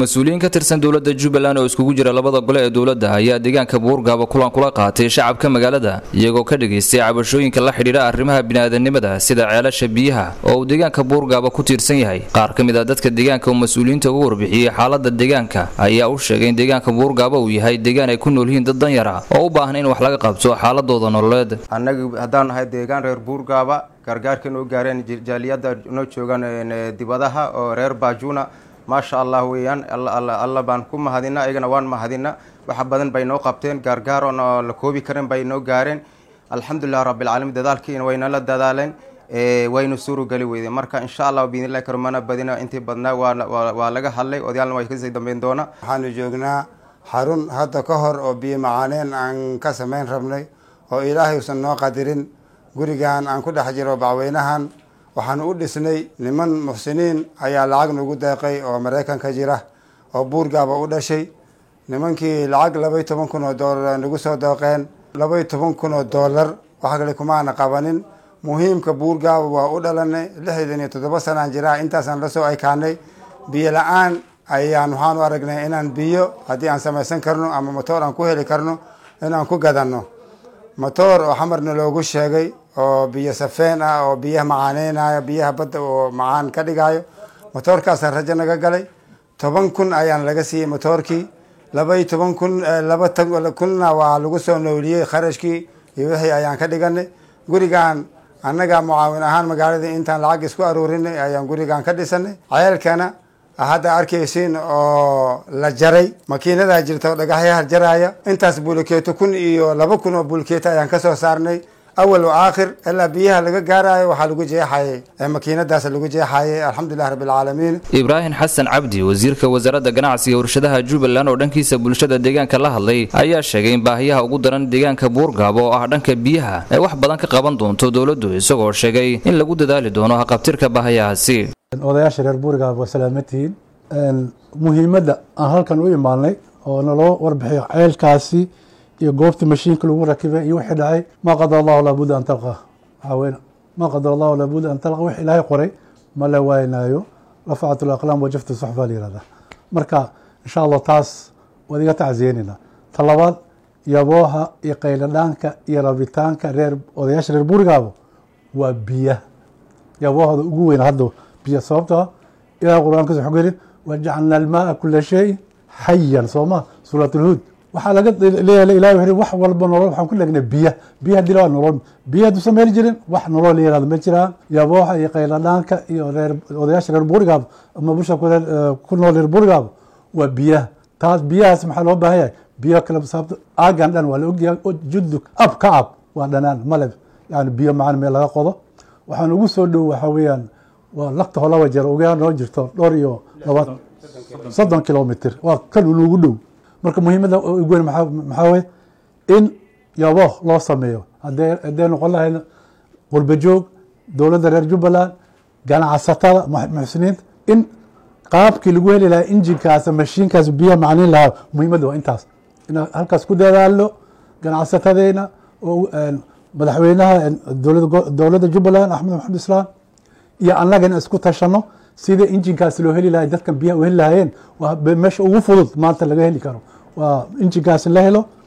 مسؤولين كترسن دولة جوبلاند oo iskugu jira labada gole ee dawladda ayaa deegaanka Buurgaaba kulan kula qaatay shacabka magaalada iyagoo ka dhageystay cabashooyinka la xiriira arrimaha bini'aadanimada sida ceelasha biyaha oo deegaanka Buurgaaba ku tiirsan yahay qaar ka mid ah dadka deegaanka oo mas'uuliyiinta ugu warbixiyay xaaladda deegaanka ayaa u sheegay in deegaanka Buurgaaba uu yahay deegaan ay ku nool yihiin dad dan yar ah oo u baahan in wax laga qabto xaaladooda nololeed annaga haddaan ahay deegaan reer Buurgaaba gargaarka noo gaareen jaaliyada noo joogan dibadaha oo reer Baajuna ما شاء الله ويان الله بانكم مهدينا إيجنا وان مهدينا وحبذن بينو قبتين غارغار لكوبي كريم بينو غارين الحمد لله رب العالمين دادالكين وين لا دادالين وين سورو قالوا ويدي مركا إن شاء الله بإذن الله كرمنا بدينا أنت بدنا ولقى حلي وديالنا ويكون زي دم بيندونا حانو جوجنا حارون هذا كهر أو بي معانين عن كسمين ربني وإلهي وسنو قادرين قريجان عن كل حجر وبعوينهن waxaan u dhisnay niman muxsiniin ayaa lacag nagu deeqay oo Mareykanka jira oo Buurgaaba u dhashay nimankii lacag $12,000 nagu soo deeqeen $12,000 waxa kale kuma aan qabanin muhiimka Buurgaaba waa u dhalanay 67 sano jira intaasan la soo aykaanay biyo la'aan ayaan waxaan u aragnay inaan biyo hadii aan samaysan karno ama motor aan ku heli karno inaan ku gadano motor oo xamarna loogu sheegay oo biyo safeen ah oo biyaha macaaneenaya biyaha badda oo macaan ka dhigayo motorkaas rajo naga galay 10,000 ayaan laga siiyay motorkii 12,000 waa lagu soo nooliyay kharashkii iyo wixii ayaan ka dhiganay gurigan annaga mucaawin ahaan magaalada intaan lacag isku aruurinay ayaan gurigan ka dhisanay ceelkana hadda arkaysiin oo la jaray makiinada jirta dhagaxyaha jaraya intaas bulkeeto 1,000 iyo 2,000 oo bulkeeto ayaan ka soo saarnay أول وآخر إلا بيها لقى جارة وحلقوا جيحة ماكينة داس لقوا جيحة الحمد لله رب العالمين. إبراهيم حسن عبدي وزير وزارة جناعسي ورشدها جوبلاند ودنكي سبولشدة ديجان كله الله أيها شيئين باهيها وقدران ديجان كبورغابا وأهدان كبيها واحد بدن كقبان دون تدولة دو يسوق شيئين إن لقود ذلك دونه قبترك باهيها سي. odayaasha reer Buurgaaba waa salaamatihiin muhiimadda aan halkan u imaanay oo naloo warbixiyo ceelkaasi iyo goobta mashiinka lagu rakibay iyo wixii dhacay ma qadar Allah la budda an talqa haweena ma qadar Allah la budda an talqa wixii ilaahay qoray ma la waaynayo rafa'atul aqlam wajaftu suhfa lirada marka insha Allah taas wadiga tacsiinina talabaad yabooha iyo qayladhanka iyo rabitaanka reer odayaasha reer Buurgaaba waa biya yabooha ugu weyn hadda biya sababta ilaa quraanka soo xogeen wajacalna almaa kull shay hayyan soma suratul hud waxa laga leeyahay ilaahay wax walba nolol waxaan ku leegnay biya dilaa nolol biya du sameeyay jirin wax nolol yeelada ma jiraan yabooha iyo qayladhanka iyo reer odayaasha reer Buurgaaba ama bulshada ku nool reer Buurgaaba waa biya taas biyahaas maxaa loo baahan yahay biyo kala sababta aagan dhan waa la ogyahay oo juduk ab waa dhanaan malab yani biyo macaan meel laga qodo waxaan ugu soo dhow waxa weeyaan waa laqta hola wajeer ugu noo jirto dhowr iyo 30 kilomitir waa kan ugu dhow marka muhiimada ugu weyn maxaa weey in yabo loo sameeyo hadee noqon lahayn qurba joog dawladda reer Jubbaland ganacsatada muxsiniin in qaabkii lagu heli lahaa injinkaas mashiinkaas biyo macaan lahaa muhiimada waa intaas in halkaas ku dadaalo ganacsatadeena oo madaxweynaha dawladda Jubbaland Axmed Maxamed Islaam iyo annagana isku tashano sida injinkaas loo heli lahaa dadka biyaha u heli lahaayeen waa meesha ugu fudud maanta laga heli karo waa injinkaas la helo